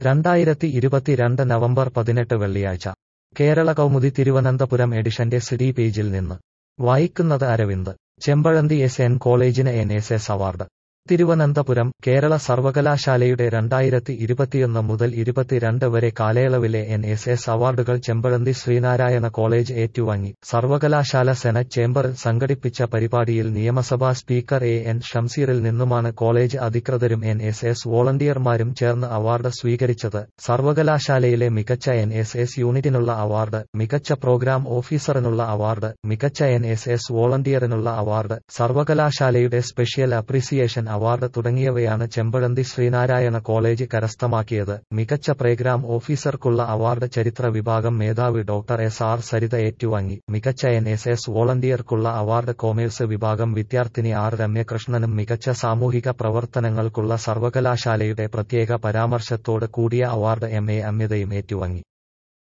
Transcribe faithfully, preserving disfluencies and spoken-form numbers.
രണ്ടായിരത്തി ഇരുപത്തിരണ്ട് നവംബർ പതിനെട്ട് വെള്ളിയാഴ്ച കേരള കൗമുദി തിരുവനന്തപുരം എഡിഷന്റെ സിഡി പേജിൽ നിന്ന് വായിക്കുന്നത് അരവിന്ദ്. ചെമ്പഴന്തി എസ് എൻ കോളേജിന് N S S award. Thiruvananthapuram Kerala സർവകലാശാലയുടെ രണ്ടായിരത്തി ഇരുപത്തിയൊന്ന് മുതൽ ഇരുപത്തിരണ്ട് വരെ കാലയളവിലെ എൻ എസ് എസ് അവാർഡുകൾ ചെമ്പഴന്തി ശ്രീനാരായണ കോളേജ് ഏറ്റുവാങ്ങി. സർവകലാശാല സെനറ്റ് ചേംബറിൽ സംഘടിപ്പിച്ച പരിപാടിയിൽ നിയമസഭാ സ്പീക്കർ എ എൻ ഷംസീറിൽ നിന്നുമാണ് കോളേജ് അധികൃതരും എൻ എസ് എസ് വോളണ്ടിയർമാരും ചേർന്ന് അവാർഡ് സ്വീകരിച്ചത്. സർവകലാശാലയിലെ മികച്ച എൻ എസ് എസ് യൂണിറ്റിനുള്ള അവാർഡ്, മികച്ച പ്രോഗ്രാം ഓഫീസറിനുള്ള അവാർഡ്, മികച്ച എൻ എസ് എസ് വോളണ്ടിയറിനുള്ള അവാർഡ്, സർവകലാശാലയുടെ സ്പെഷ്യൽ അപ്രീസിയേഷൻ അവാർഡ് തുടങ്ങിയവയാണ് ചെമ്പഴന്തി ശ്രീനാരായണ കോളേജ് കരസ്ഥമാക്കിയത്. മികച്ച പ്രോഗ്രാം ഓഫീസർക്കുള്ള അവാർഡ് ചരിത്ര വിഭാഗം മേധാവി ഡോക്ടർ എസ് ആർ സരിത ഏറ്റുവാങ്ങി. മികച്ച എൻ എസ് എസ് വോളണ്ടിയർക്കുള്ള അവാർഡ് കൊമേഴ്സ് വിഭാഗം വിദ്യാർത്ഥിനി ആർ രമ്യകൃഷ്ണനും മികച്ച സാമൂഹിക പ്രവർത്തനങ്ങൾക്കുള്ള സർവകലാശാലയുടെ പ്രത്യേക പരാമർശത്തോട് കൂടിയ അവാർഡ് എം എ അമ്യതയും ഏറ്റുവാങ്ങി.